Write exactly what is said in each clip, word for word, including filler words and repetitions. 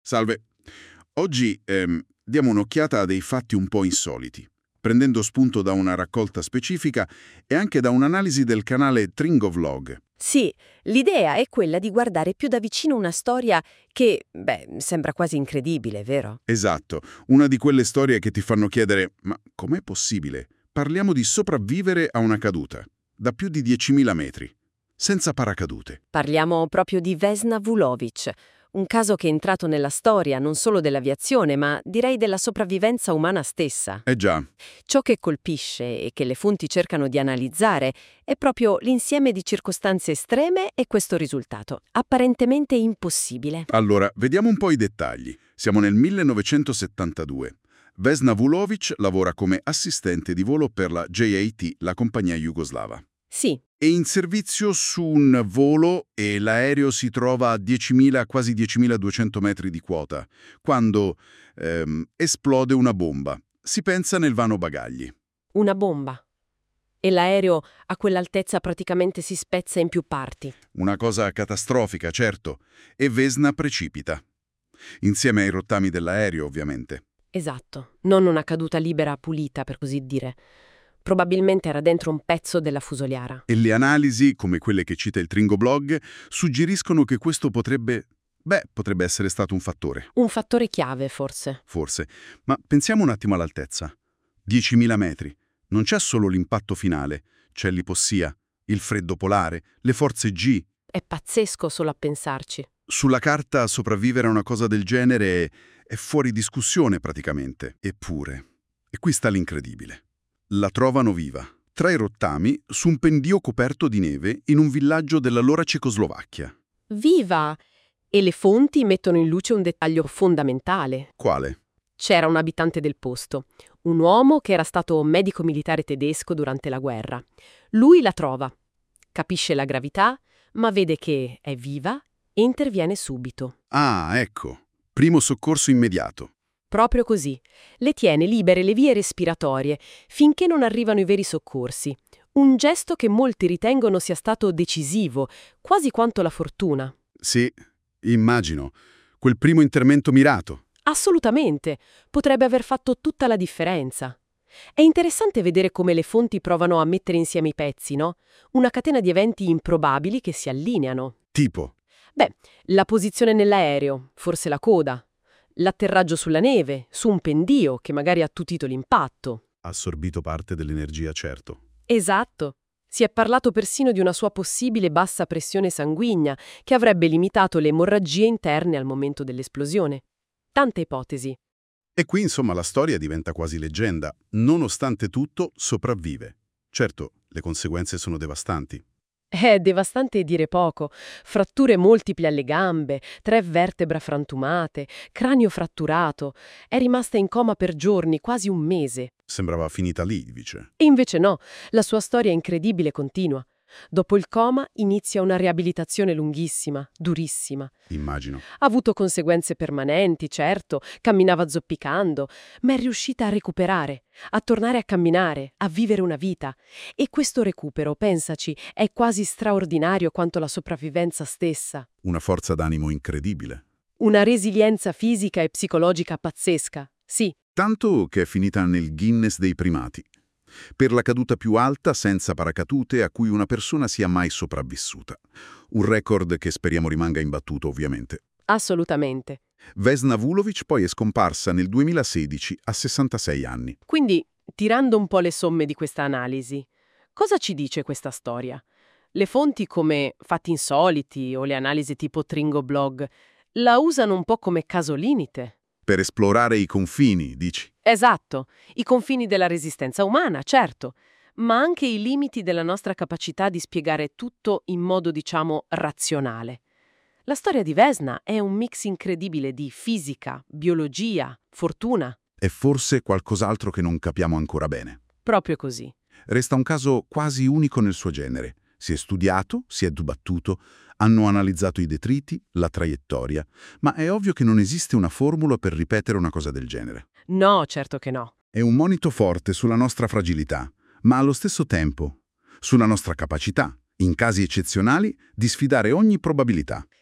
Salve. Oggi ehm, diamo un'occhiata a dei fatti un po' insoliti, prendendo spunto da una raccolta specifica e anche da un'analisi del canale Tringovlog. Sì, l'idea è quella di guardare più da vicino una storia che, beh, sembra quasi incredibile, vero? Esatto, una di quelle storie che ti fanno chiedere «Ma com'è possibile?» Parliamo di sopravvivere a una caduta, da più di diecimila metri, senza paracadute. Parliamo proprio di Vesna Vulovic, un caso che è entrato nella storia non solo dell'aviazione, ma direi della sopravvivenza umana stessa. Eh già, Ciò che colpisce e che le fonti cercano di analizzare è proprio l'insieme di circostanze estreme e questo risultato, apparentemente impossibile. allora, vediamo un po' i dettagli. Siamo nel millenovecentosettantadue. Vesna Vulovic lavora come assistente di volo per la J A T, la compagnia jugoslava. Sì, È in servizio su un volo e l'aereo si trova a diecimila, quasi diecimiladuecento metri di quota, quando ehm, esplode una bomba. Si pensa nel vano bagagli. una bomba. E l'aereo a quell'altezza praticamente si spezza in più parti. Una cosa catastrofica, certo, e Vesna precipita. Insieme ai rottami dell'aereo, ovviamente. Esatto, non una caduta libera pulita, per così dire. Probabilmente era dentro un pezzo della fusoliera. E le analisi, come quelle che cita il Tringoblog, suggeriscono che questo potrebbe... Beh, potrebbe essere stato un fattore, Un fattore chiave, forse. forse. Ma pensiamo un attimo all'altezza. diecimila metri. Non c'è solo l'impatto finale, c'è l'ipossia, il freddo polare, le forze G. È pazzesco solo a pensarci. Sulla carta sopravvivere a una cosa del genere è fuori discussione praticamente. Eppure, e qui sta l'incredibile. La trovano viva, tra i rottami, su un pendio coperto di neve in un villaggio dell'allora Cecoslovacchia. Viva! E le fonti mettono in luce un dettaglio fondamentale. Quale? C'era un abitante del posto, un uomo che era stato medico militare tedesco durante la guerra. Lui la trova, capisce la gravità, ma vede che è viva e interviene subito. Ah, ecco. Primo soccorso immediato. Proprio così. Le tiene libere le vie respiratorie finché non arrivano i veri soccorsi. Un gesto che molti ritengono sia stato decisivo, quasi quanto la fortuna. Sì, immagino. Quel primo intervento mirato. Assolutamente. Potrebbe aver fatto tutta la differenza. È interessante vedere come le fonti provano a mettere insieme i pezzi, no? Una catena di eventi improbabili che si allineano. Tipo, Beh, la posizione nell'aereo, forse la coda. L'atterraggio sulla neve, su un pendio che magari ha attutito l'impatto. assorbito parte dell'energia, certo. Esatto. Si è parlato persino di una sua possibile bassa pressione sanguigna che avrebbe limitato le emorragie interne al momento dell'esplosione. Tante ipotesi. E qui, insomma, la storia diventa quasi leggenda. Nonostante tutto, sopravvive. Certo, le conseguenze sono devastanti. È devastante dire poco. Fratture multiple alle gambe, tre vertebre frantumate, cranio fratturato. È rimasta in coma per giorni, quasi un mese. Sembrava finita lì, dice. E invece no, la sua storia incredibile continua. Dopo il coma inizia una riabilitazione lunghissima, durissima. Immagino. Ha avuto conseguenze permanenti, certo, camminava zoppicando, ma è riuscita a recuperare, a tornare a camminare, a vivere una vita. E questo recupero, pensaci, è quasi straordinario quanto la sopravvivenza stessa. Una forza d'animo incredibile. Una resilienza fisica e psicologica pazzesca, sì. Tanto che è finita nel Guinness dei primati. Per la caduta più alta senza paracadute a cui una persona sia mai sopravvissuta. Un record che speriamo rimanga imbattuto, ovviamente. Assolutamente. Vesna Vulovic poi è scomparsa nel duemilasedici a sessantasei anni. Quindi, tirando un po' le somme di questa analisi, cosa ci dice questa storia? Le fonti come Fatti Insoliti o le analisi tipo Tringoblog la usano un po' come caso limite. Per esplorare i confini, dici? Esatto, i confini della resistenza umana, certo, ma anche i limiti della nostra capacità di spiegare tutto in modo, diciamo, razionale. La storia di Vesna è un mix incredibile di fisica, biologia, fortuna. E forse qualcos'altro che non capiamo ancora bene. Proprio così. Resta un caso quasi unico nel suo genere. Si è studiato, si è dibattuto, hanno analizzato i detriti, la traiettoria, ma è ovvio che non esiste una formula per ripetere una cosa del genere. No, certo che no. È un monito forte sulla nostra fragilità, ma allo stesso tempo sulla nostra capacità, in casi eccezionali, di sfidare ogni probabilità.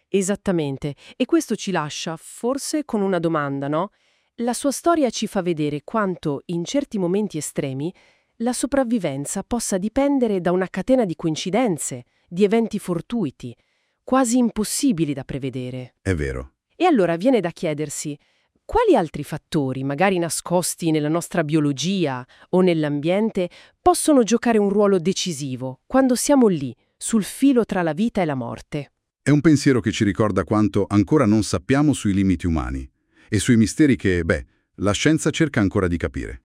Esattamente. E questo ci lascia forse con una domanda, no? La sua storia ci fa vedere quanto, in certi momenti estremi, la sopravvivenza possa dipendere da una catena di coincidenze, di eventi fortuiti, quasi impossibili da prevedere. È vero. E allora viene da chiedersi, quali altri fattori, magari nascosti nella nostra biologia o nell'ambiente, possono giocare un ruolo decisivo quando siamo lì, sul filo tra la vita e la morte? È un pensiero che ci ricorda quanto ancora non sappiamo sui limiti umani e sui misteri che, beh, la scienza cerca ancora di capire.